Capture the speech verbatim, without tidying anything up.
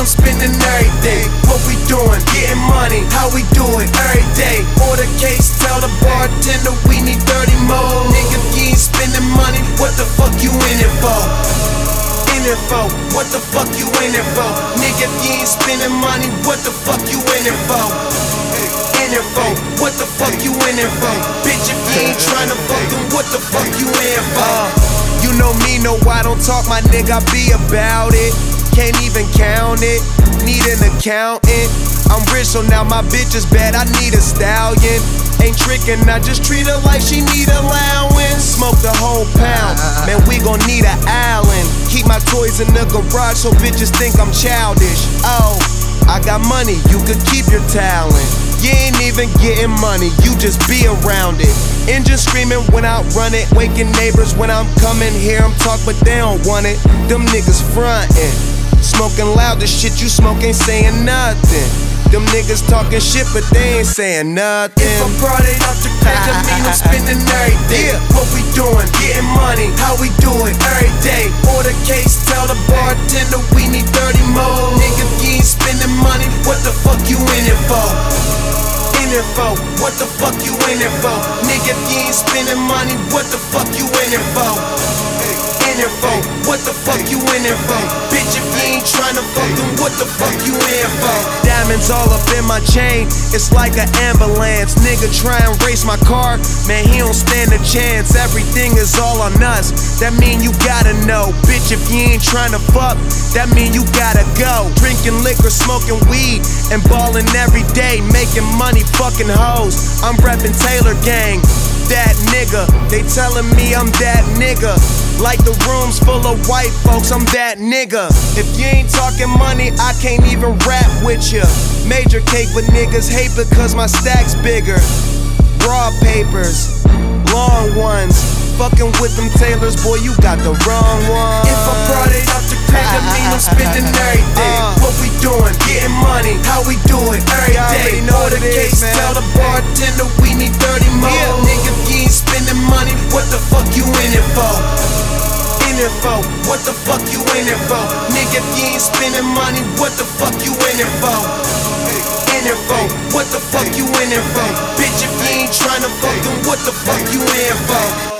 I'm spending every day. What we doing? Getting money. How we do it? Every day. Order case, tell the bartender we need thirty more. Nigga, if you ain't spending money, what the fuck you in it for? In it for? What the fuck you in it for? Nigga, if you ain't spending money, what the fuck you in it for? In it for? What the fuck you in it for? Bitch, if you ain't tryna fuck them, what the fuck you in for? Uh, you know me, no, I don't talk, my nigga, I be about it. Can't even count it, need an accountant. I'm rich, so now my bitch is bad, I need a stallion. Ain't trickin', I just treat her like she need allowance. Smoke the whole pound, man, we gon' need a Allen. Keep my toys in the garage so bitches think I'm childish. Oh, I got money, you could keep your talent. You ain't even getting money, you just be around it. Engine screaming when I run it, waking neighbors when I'm coming. Hear them talk but they don't want it, them niggas frontin'. Smoking loud, the shit you smoke ain't saying nothing. Them niggas talking shit, but they ain't saying nothing. If I brought it up to crack, I mean I'm spending every day. Yeah. What we doing? Getting money. How we do it? Every day. Order case, tell the bartender we need thirty more. Nigga, if you ain't spending money, what the fuck you in it for? In it for? What the fuck you in it for? Nigga, if you ain't spending money, what the fuck you in it for? In it for? What the fuck you in it for? Bitch, if you ain't tryna fuck them, what the fuck you in for? Diamonds all up in my chain, it's like an ambulance. Nigga try and race my car, man, he don't stand a chance. Everything is all on us, that mean you gotta know. Bitch, if you ain't tryna fuck, that mean you gotta go. Drinking liquor, smoking weed, and ballin' every day. Making money, fucking hoes, I'm reppin' Taylor Gang. That nigga, they tellin' me I'm that nigga. Like the room's full of white folks, I'm that nigga. If you ain't talking money, I can't even rap with ya. Major cake, but niggas hate because my stack's bigger. Raw papers, long ones. Fucking with them Taylors, boy, you got the wrong one. If I brought it up to crack, I mean I'm spending every day. Uh, what we doing? Getting money. How we do it? Every day. Order case, is, tell the bartender we need thirty more. Yeah. Nigga, if you ain't spending money, what the fuck you in it for? In it for? What the fuck you in it for? Nigga, if you ain't spending money, what the fuck you in it for? In it for? What the fuck you in it for? Bitch, if you ain't tryna fuck them, what the fuck you in for?